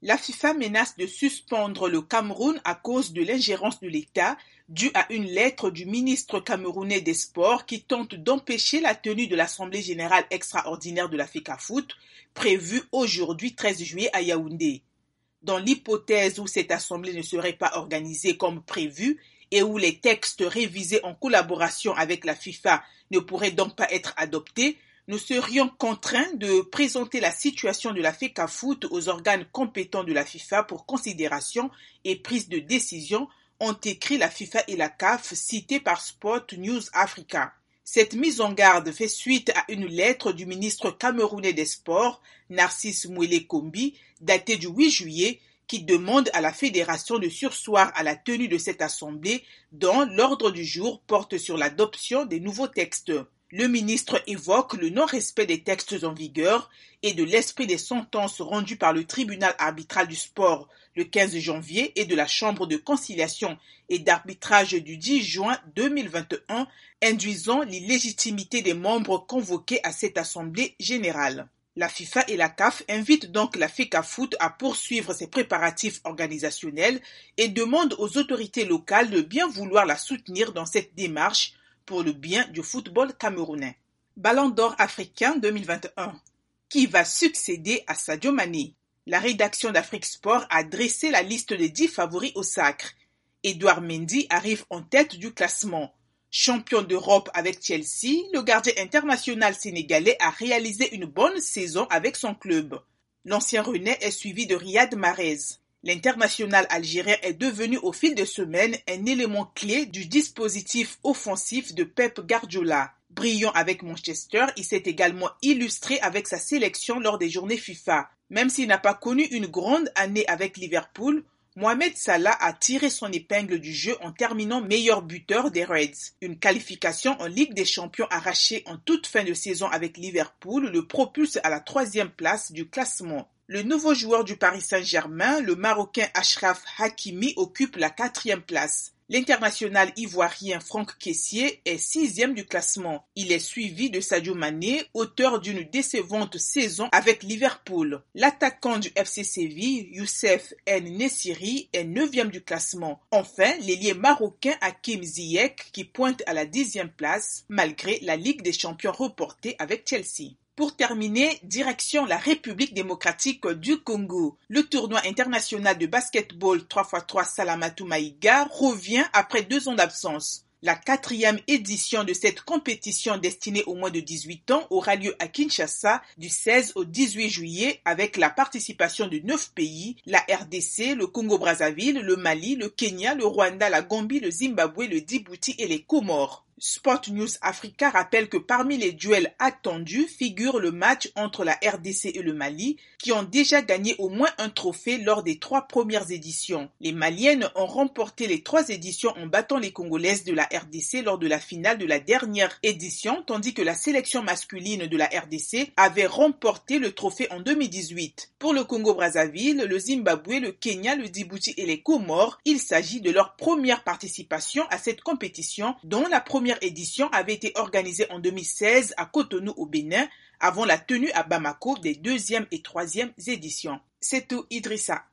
La FIFA menace de suspendre le Cameroun à cause de l'ingérence de l'État due à une lettre du ministre camerounais des Sports qui tente d'empêcher la tenue de l'Assemblée générale extraordinaire de la FECAFOOT prévue aujourd'hui 13 juillet à Yaoundé. Dans l'hypothèse où cette assemblée ne serait pas organisée comme prévu et où les textes révisés en collaboration avec la FIFA ne pourraient donc pas être adoptés, nous serions contraints de présenter la situation de la FECAFOOT aux organes compétents de la FIFA pour considération et prise de décision, ont écrit la FIFA et la CAF, citées par Sport News Africa. Cette mise en garde fait suite à une lettre du ministre camerounais des Sports, Narcisse Mouélé Kombi, datée du 8 juillet, qui demande à la fédération de surseoir à la tenue de cette assemblée dont l'ordre du jour porte sur l'adoption des nouveaux textes. Le ministre évoque le non-respect des textes en vigueur et de l'esprit des sentences rendues par le tribunal arbitral du sport le 15 janvier et de la chambre de conciliation et d'arbitrage du 10 juin 2021, induisant l'illégitimité des membres convoqués à cette assemblée générale. La FIFA et la CAF invitent donc la FECAFOOT à poursuivre ses préparatifs organisationnels et demandent aux autorités locales de bien vouloir la soutenir dans cette démarche pour le bien du football camerounais. Ballon d'or africain 2021. Qui va succéder à Sadio Mané? La rédaction d'Afrique Sport a dressé la liste des 10 favoris au sacre. Edouard Mendy arrive en tête du classement. Champion d'Europe avec Chelsea, le gardien international sénégalais a réalisé une bonne saison avec son club. L'ancien Rennais est suivi de Riyad Mahrez. L'international algérien est devenu au fil des semaines un élément clé du dispositif offensif de Pep Guardiola. Brillant avec Manchester, il s'est également illustré avec sa sélection lors des journées FIFA. Même s'il n'a pas connu une grande année avec Liverpool, Mohamed Salah a tiré son épingle du jeu en terminant meilleur buteur des Reds. Une qualification en Ligue des Champions arrachée en toute fin de saison avec Liverpool le propulse à la 3e place du classement. Le nouveau joueur du Paris Saint-Germain, le Marocain Achraf Hakimi, occupe la 4e place. L'international ivoirien Franck Kessié est 6e du classement. Il est suivi de Sadio Mané, auteur d'une décevante saison avec Liverpool. L'attaquant du FC Séville, Youssef En-Nesyri, est 9e du classement. Enfin, l'ailier marocain Hakim Ziyech qui pointe à la 10e place malgré la Ligue des Champions reportée avec Chelsea. Pour terminer, direction la République démocratique du Congo. Le tournoi international de basketball 3x3 Salamatu Maïga revient après 2 ans d'absence. La 4e édition de cette compétition destinée aux moins de 18 ans aura lieu à Kinshasa du 16 au 18 juillet avec la participation de 9 pays, la RDC, le Congo-Brazzaville, le Mali, le Kenya, le Rwanda, la Gambie, le Zimbabwe, le Djibouti et les Comores. Sport News Africa rappelle que parmi les duels attendus figure le match entre la RDC et le Mali, qui ont déjà gagné au moins un trophée lors des 3 premières éditions. Les Maliennes ont remporté les 3 éditions en battant les Congolaises de la RDC lors de la finale de la dernière édition, tandis que la sélection masculine de la RDC avait remporté le trophée en 2018. Pour le Congo-Brazzaville, le Zimbabwe, le Kenya, le Djibouti et les Comores, il s'agit de leur première participation à cette compétition, dont la première édition avait été organisée en 2016 à Cotonou au Bénin, avant la tenue à Bamako des 2e et 3e éditions. C'est tout, Idrissa.